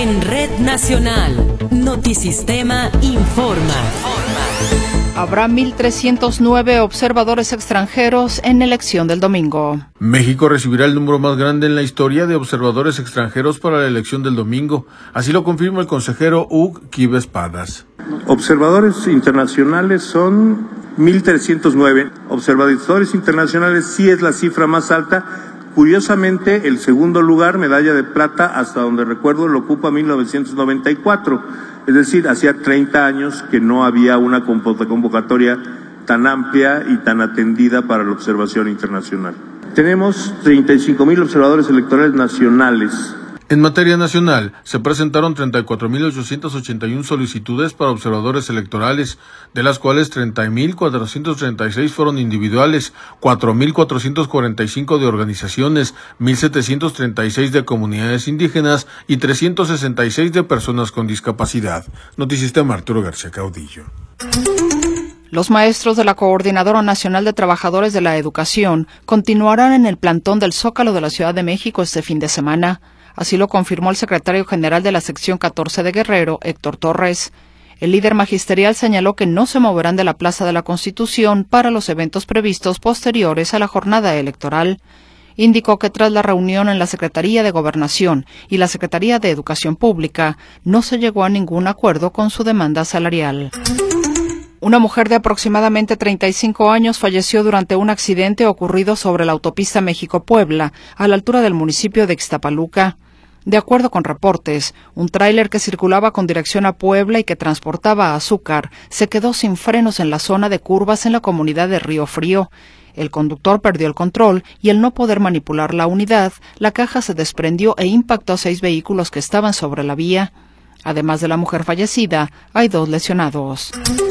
En Red Nacional, Notisistema informa. Habrá 1,309 observadores extranjeros en elección del domingo. México recibirá el número más grande en la historia de observadores extranjeros para la elección del domingo. Así lo confirma el consejero Hug Quives-Padas. Observadores internacionales son 1,309. Observadores internacionales sí es la cifra más alta. Curiosamente, el segundo lugar, medalla de plata, hasta donde recuerdo, lo ocupa 1994. Es decir, hacía 30 años que no había una convocatoria tan amplia y tan atendida para la observación internacional. Tenemos 35,000 observadores electorales nacionales. En materia nacional, se presentaron 34,881 solicitudes para observadores electorales, de las cuales 30,436 fueron individuales, 4,445 de organizaciones, 1,736 de comunidades indígenas y 366 de personas con discapacidad. Notisistema Arturo García Caudillo. Los maestros de la Coordinadora Nacional de Trabajadores de la Educación continuarán en el plantón del Zócalo de la Ciudad de México este fin de semana. Así lo confirmó el secretario general de la sección 14 de Guerrero, Héctor Torres. El líder magisterial señaló que no se moverán de la Plaza de la Constitución para los eventos previstos posteriores a la jornada electoral. Indicó que tras la reunión en la Secretaría de Gobernación y la Secretaría de Educación Pública, no se llegó a ningún acuerdo con su demanda salarial. Una mujer de aproximadamente 35 años falleció durante un accidente ocurrido sobre la autopista México-Puebla, a la altura del municipio de Ixtapaluca. De acuerdo con reportes, un tráiler que circulaba con dirección a Puebla y que transportaba azúcar se quedó sin frenos en la zona de curvas en la comunidad de Río Frío. El conductor perdió el control y al no poder manipular la unidad, la caja se desprendió e impactó a 6 vehículos que estaban sobre la vía. Además de la mujer fallecida, hay 2 lesionados.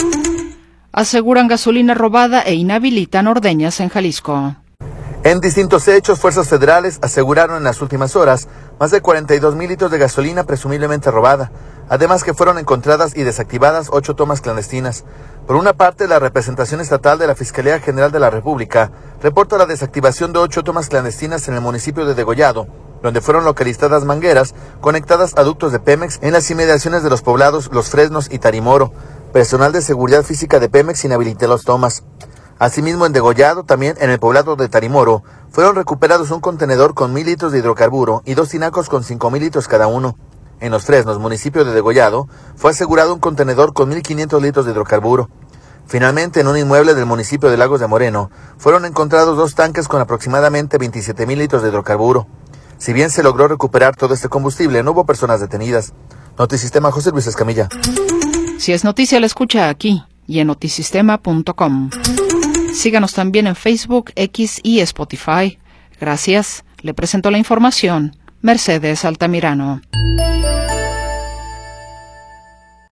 Aseguran gasolina robada e inhabilitan ordeñas en Jalisco. En distintos hechos, fuerzas federales aseguraron en las últimas horas más de 42,000 litros de gasolina presumiblemente robada. Además que fueron encontradas y desactivadas 8 tomas clandestinas. Por una parte, la representación estatal de la Fiscalía General de la República reporta la desactivación de 8 tomas clandestinas en el municipio de Degollado, donde fueron localizadas mangueras conectadas a ductos de Pemex en las inmediaciones de los poblados Los Fresnos y Tarimoro. Personal de seguridad física de Pemex inhabilitó las tomas. Asimismo, en Degollado, también en el poblado de Tarimoro, fueron recuperados un contenedor con 1,000 litros de hidrocarburo y 2 tinacos con 5,000 litros cada uno. En Los Fresnos, municipio de Degollado, fue asegurado un contenedor con 1,500 litros de hidrocarburo. Finalmente, en un inmueble del municipio de Lagos de Moreno, fueron encontrados 2 tanques con aproximadamente 27,000 litros de hidrocarburo. Si bien se logró recuperar todo este combustible, no hubo personas detenidas. Notisistema, José Luis Escamilla. Si es noticia, la escucha aquí y en notisistema.com. Síganos también en Facebook, X y Spotify. Gracias. Le presento la información. Mercedes Altamirano.